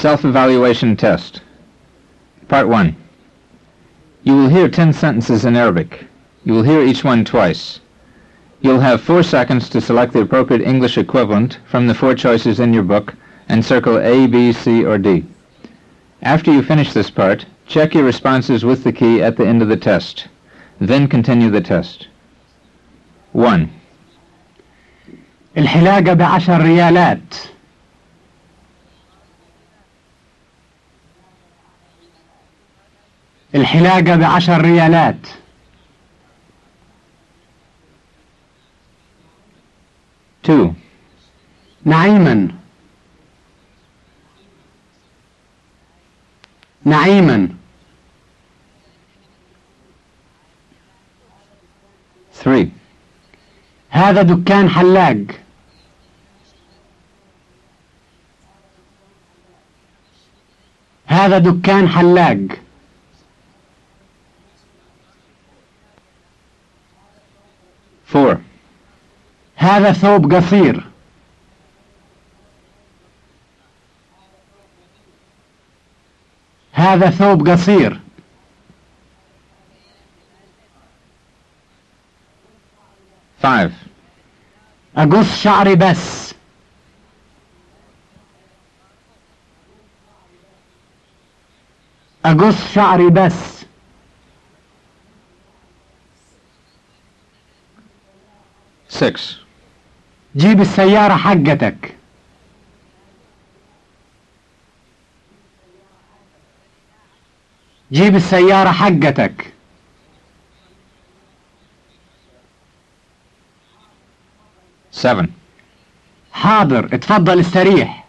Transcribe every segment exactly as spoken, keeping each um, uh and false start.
Self-evaluation test. Part one. You will hear ten sentences in Arabic. You will hear each one twice. You'll have four seconds to select the appropriate English equivalent from the four choices in your book and circle A, B, C, or D. After you finish this part, check your responses with the key at the end of the test. Then continue the test. one. الحلاقة بعشر ريالات. الحلاقة بعشر ريالات. two. نعيما. نعيما. three. هذا دكان حلاق. هذا دكان حلاق. four. هذا ثوب قصير. هذا ثوب قصير. five. أقص شعري بس. أقص شعري بس. six. جيب السيارة حقتك. جيب السيارة حقتك. seven. حاضر، اتفضل استريح.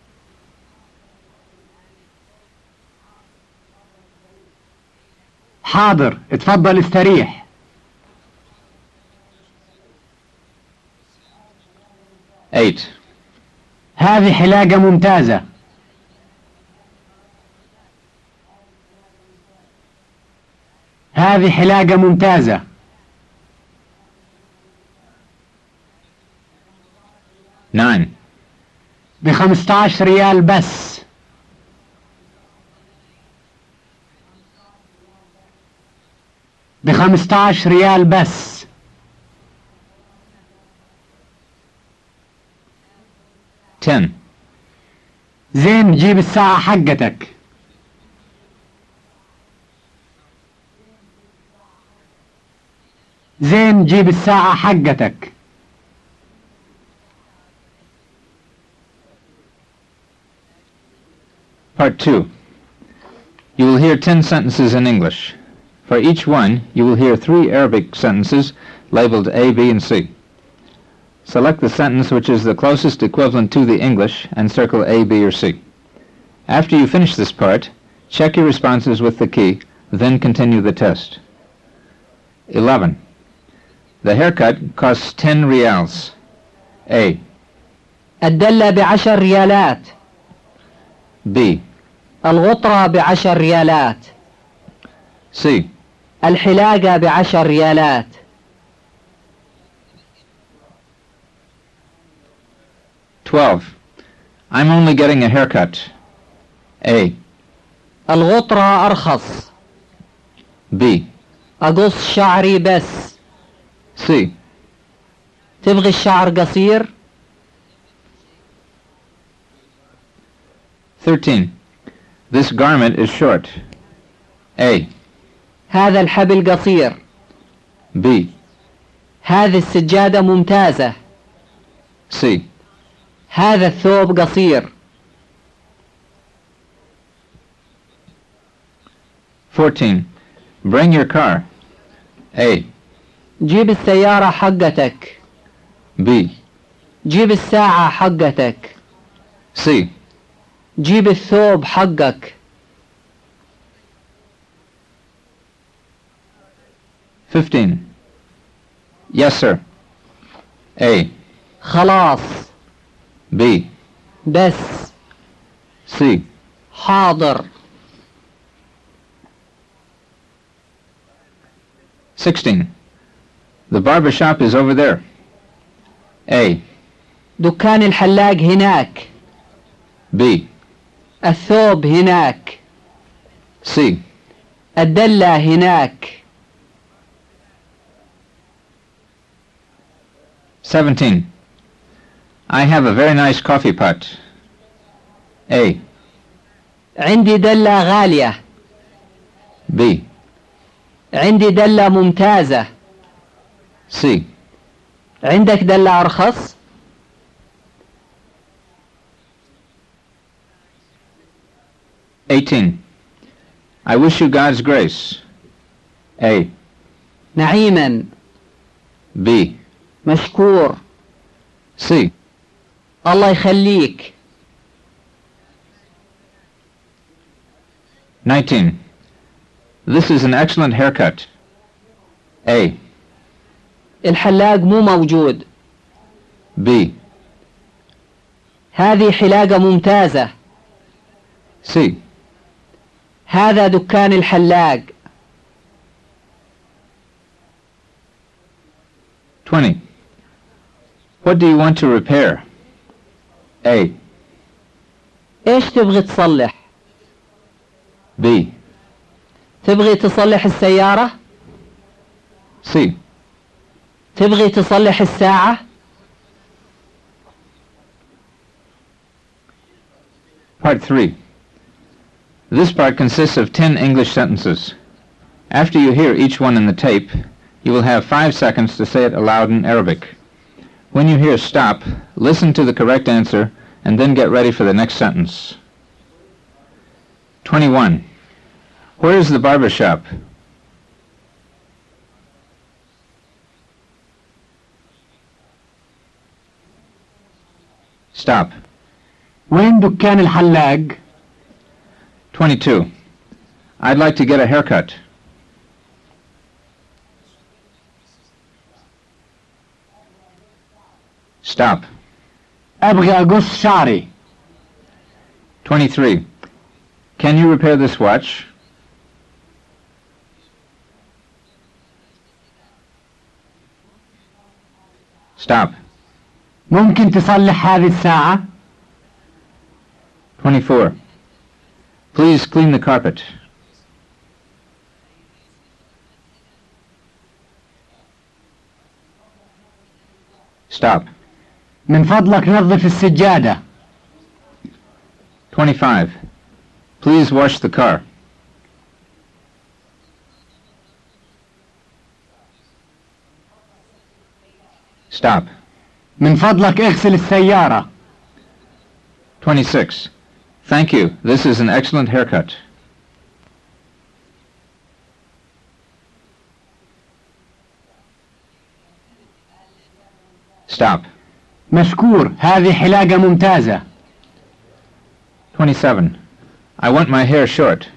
حاضر، اتفضل استريح. eight. هذه حلاقة ممتازة. هذه حلاقة ممتازة. nine. بخمسة ريال بس. بخمسة ريال بس. ten. زين، جيب الساعة حقتك. زين، جيب الساعة حقتك. Part two. You will hear ten sentences in English. For each one, you will hear three Arabic sentences labeled A, B, and C. Select the sentence which is the closest equivalent to the English and circle A, B, or C. After you finish this part, check your responses with the key, then continue the test. eleven. The haircut costs ten reals. A. الدلة بعشر ريالات. B. الغطرة بعشر ريالات. C. الحلاقة بعشر ريالات. twelve. I'm only getting a haircut. A. الغطرة أرخص. B. أقص شعري بس. C. تبغي الشعر قصير؟ thirteen. This garment is short. A. هذا الحبل قصير. B. هذه السجادة ممتازة. C. هذا الثوب قصير. fourteen. Bring your car. A. جيب السيارة حقتك. B. جيب الساعة حقتك. C. جيب الثوب حقك. fifteen. Yes, sir. A. خلاص. B. بس. C. حاضر. sixteen. The barber shop is over there. A. دكان الحلاق هناك. B. الثوب هناك. C. الدلة هناك. seventeen. I have a very nice coffee pot. A. عندي دلة غالية. B. عندي دلة ممتازة. C. عندك دلة أرخص؟ eighteen. I wish you God's grace. A. نعيما. B. مشكور. C. الله يخليك. nineteen. This is an excellent haircut. A. الحلاق مو موجود. B. هذه حلاقة ممتازة. C. هذا دكان الحلاق. twenty. What do you want to repair? A. ايش تبغي تصلح؟ B. تبغي تصلح السيارة؟ C. تبغي تصلح الساعة؟ Part three. This part consists of ten English sentences. After you hear each one in the tape, you will have five seconds to say it aloud in Arabic. When you hear stop, listen to the correct answer and then get ready for the next sentence. twenty-one. Where is the barber shop? Stop. وين دكان الحلاق؟ twenty-two. I'd like to get a haircut. Stop. أبغي أقص شعري. twenty-three. Can you repair this watch? Stop. ممكن تصلح هذه الساعة؟ twenty-four. Please clean the carpet. Stop. من فضلك نظف السجادة. twenty-five. Please wash the car. Stop. من فضلك اغسل السيارة. twenty-six. Thank you. This is an excellent haircut. Stop. مشكور، هذه حلاقة ممتازة. twenty-seven. I want my hair short.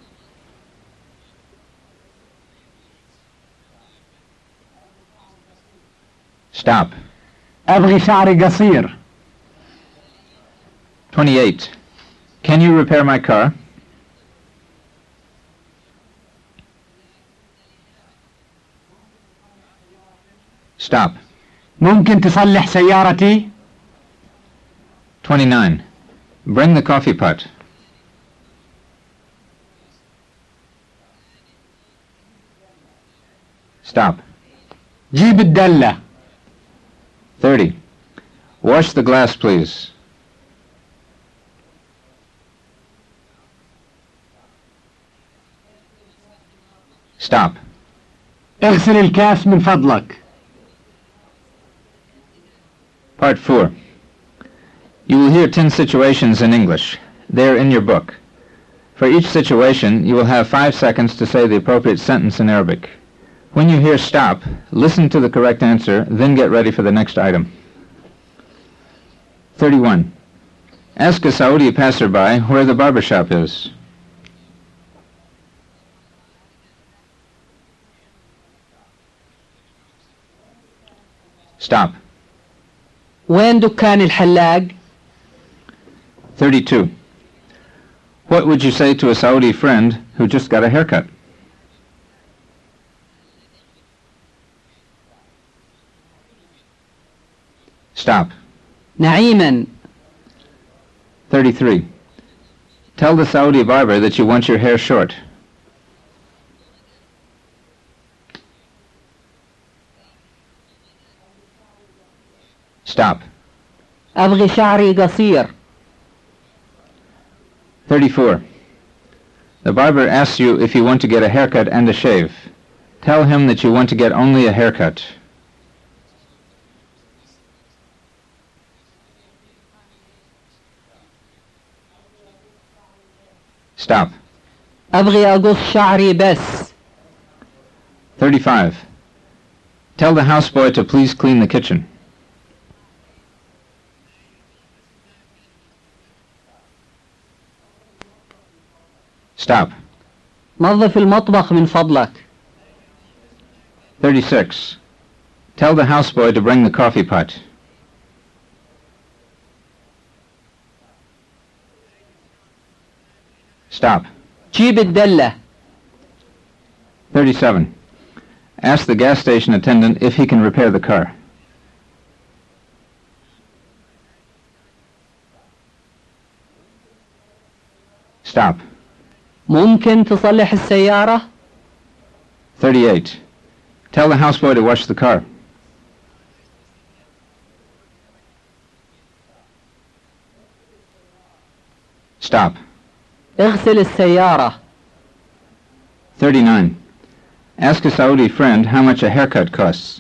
Stop. أبغي شعري قصير. twenty-eight. Can you repair my car? Stop. ممكن تصلح سيارتي؟ twenty-nine. Bring the coffee pot. Stop. جيب الدلة. thirty. Wash the glass, please. Stop. اغسل الكاس من فضلك. Part four. You will hear ten situations in English. They are in your book. For each situation, you will have five seconds to say the appropriate sentence in Arabic. When you hear stop, listen to the correct answer, then get ready for the next item. thirty-one. Ask a Saudi passerby where the barber shop is. Stop. وين دكان الحلاق؟ thirty-two. What would you say to a Saudi friend who just got a haircut? Stop. نعيما. thirty-three. Tell the Saudi barber that you want your hair short. Stop. أبغي شعري قصير. thirty-four. The barber asks you if you want to get a haircut and a shave. Tell him that you want to get only a haircut. Stop. أبغي أقص شعري بس. thirty-five. Tell the houseboy to please clean the kitchen. Stop. نظف المطبخ من فضلك. thirty-six. Tell the houseboy to bring the coffee pot. Stop. جيب الدلة. thirty-seven. Ask the gas station attendant if he can repair the car. Stop. ممكن تصلح السيارة؟ thirty-eight. Tell the houseboy to wash the car. Stop. اغسل السيارة. thirty-nine. Ask a Saudi friend how much a haircut costs.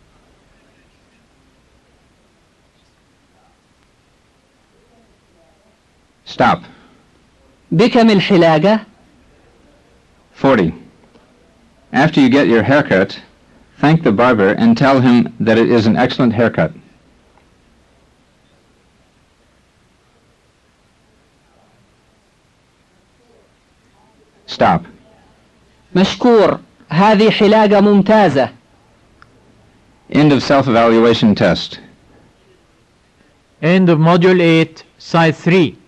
Stop. بكم الحلاقة؟ forty. After you get your haircut, thank the barber and tell him that it is an excellent haircut. Stop. مشكور، هذه حلاقة ممتازة. End of self-evaluation test. End of Module eight, Side three.